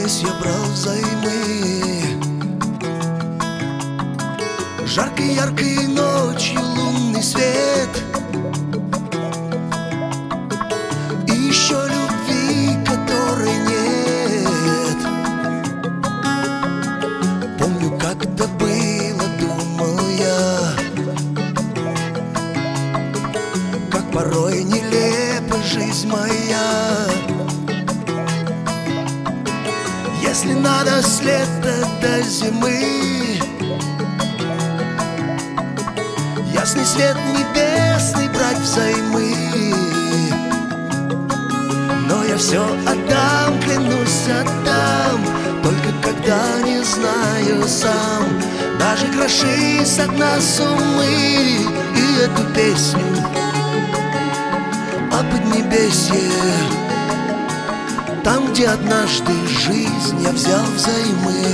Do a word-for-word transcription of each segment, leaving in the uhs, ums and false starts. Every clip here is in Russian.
здесь я брал взаймы. Жаркой, яркой ночью лунный свет, и еще любви, которой нет. Помню, как это было, думал я, как порой нелепа жизнь моя. Если надо с лета до зимы, ясный свет небесный брать взаймы. Но я все отдам, клянусь, отдам, только когда не знаю сам. Даже гроши с дна суммы и эту песню о Поднебесье, там, где однажды жизнь я взял взаймы.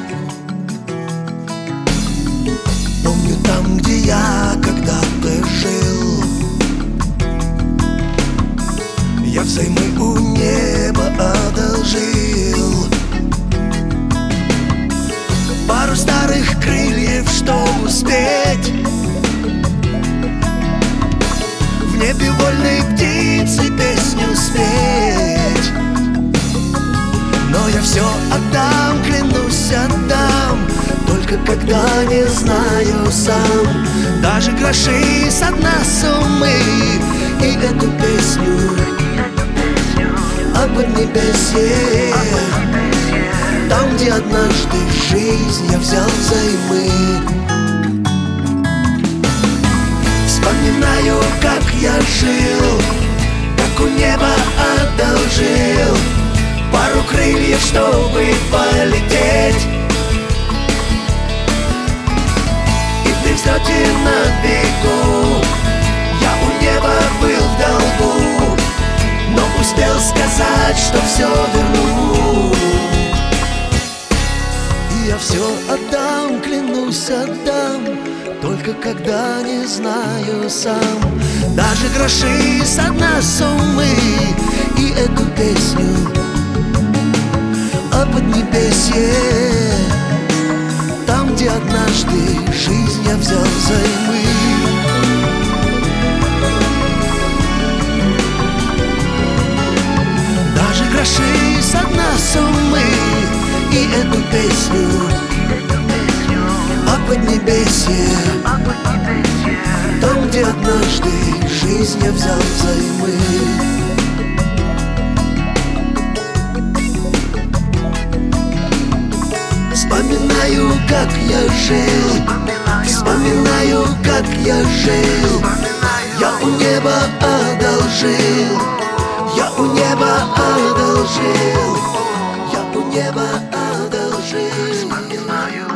Помню, там, где я когда-то жил, я взаймы у неба одолжил пару старых крыльев, чтоб успеть в небе вольной птицей песню спеть. Но я все отдам, клянусь, отдам, только когда не знаю сам. Даже гроши с дна суммы и эту песню о Поднебесье, там, где однажды жизнь я взял взаймы. Вспоминаю, как я жил, как у неба одолжил пару крыльев, чтобы полететь, и при взлете на бегу я у неба был в долгу, но успел сказать, что все верну. И я все отдам, клянусь, отдам, только когда не знаю сам. Даже гроши с дна суммы и эту песню о Поднебесье, там, где однажды жизнь я взял взаймы. Даже гроши с дна суммы и эту песню о Поднебесье, там, где однажды жизнь я взял взаймы. Вспоминаю, как я жил, вспоминаю, как я жил. Я у неба одолжил, я у неба одолжил, я у неба одолжил.